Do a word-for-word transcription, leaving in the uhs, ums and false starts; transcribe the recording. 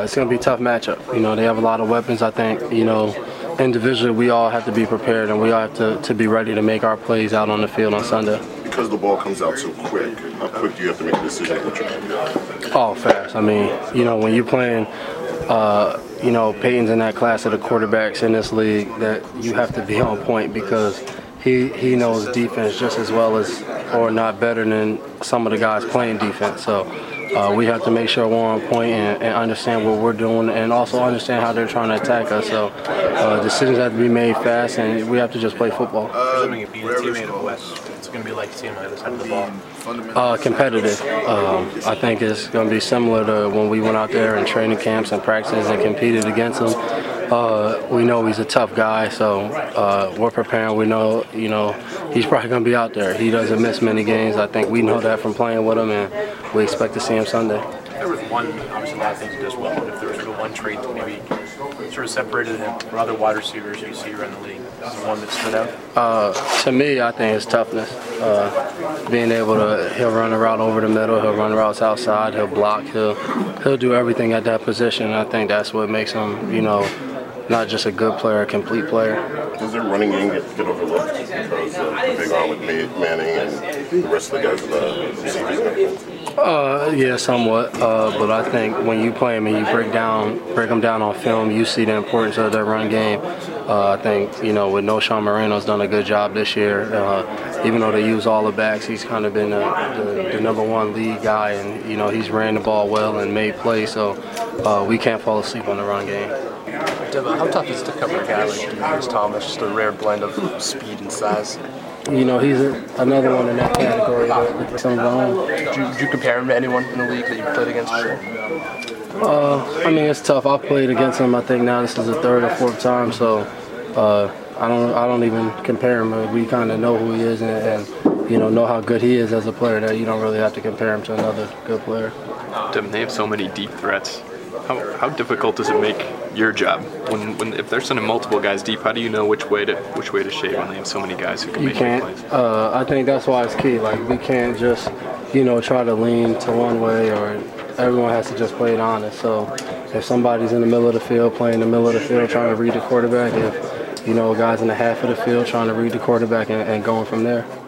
it's going to be a tough matchup. You know, they have a lot of weapons. I think, you know, individually we all have to be prepared and we all have to, to be ready to make our plays out on the field on Sunday. Because the ball comes out so quick, how quick do you have to make a decision what you're going to do? Oh, fast. I mean, you know, when you're playing, uh, you know, Peyton's in that class of the quarterbacks in this league, that you have to be on point because he, he knows defense just as well as, or not better than some of the guys playing defense. So uh, we have to make sure we're on point and, and understand what we're doing and also understand how they're trying to attack us. So uh, decisions have to be made fast and we have to just play football. Presuming you being a teammate of Wes, it's going to be like seeing him on the other side of the ball. Uh, competitive. Um, I think it's going to be similar to when we went out there in training camps and practices and competed against him. Uh, we know he's a tough guy, so uh, we're preparing. We know, you know, he's probably going to be out there. He doesn't miss many games. I think we know that from playing with him, and we expect to see him Sunday. There was one, obviously, a lot of things he does well, but if there was sort of one trait that maybe sort of separated him from other wide receivers you see around the league, is there one that stood out? Uh, to me, I think it's toughness. Uh, being able to, he'll run a route over the middle, he'll run routes outside, he'll block, he'll he'll do everything at that position. I think that's what makes him, you know, not just a good player, a complete player. Does their running game get, get overlooked because of the big arm with Manning and the rest of the guys in the receivers? Uh, yeah, somewhat. Uh, but I think when you play them and you break down, break them down on film, you see the importance of their run game. Uh, I think, you know, with Knowshon Moreno's done a good job this year. Uh, even though they use all the backs, he's kind of been a, the, the number one lead guy, and you know he's ran the ball well and made plays. So uh, we can't fall asleep on the run game. Devin, how tough is it to cover a guy like Demaryius Thomas, just a rare blend of speed and size? You know, he's a, another one in that category. That some of our own. Did you, did you compare him to anyone in the league that you've played against before? Uh, I mean, it's tough. I played against him. I think now this is the third or fourth time, so uh, I don't. I don't even compare him. We kind of know who he is, and, and you know, know how good he is as a player. That you don't really have to compare him to another good player. Devin, they have so many deep threats. How, how difficult does it make your job when, when if they're sending multiple guys deep? How do you know which way to which way to shave when they have so many guys who can you make can't, big plays? Uh, I think that's why it's key. Like we can't just, you know, try to lean to one way, or everyone has to just play it honest. So if somebody's in the middle of the field playing the middle of the field trying to read the quarterback, if you know a guy's in the half of the field trying to read the quarterback and, and going from there.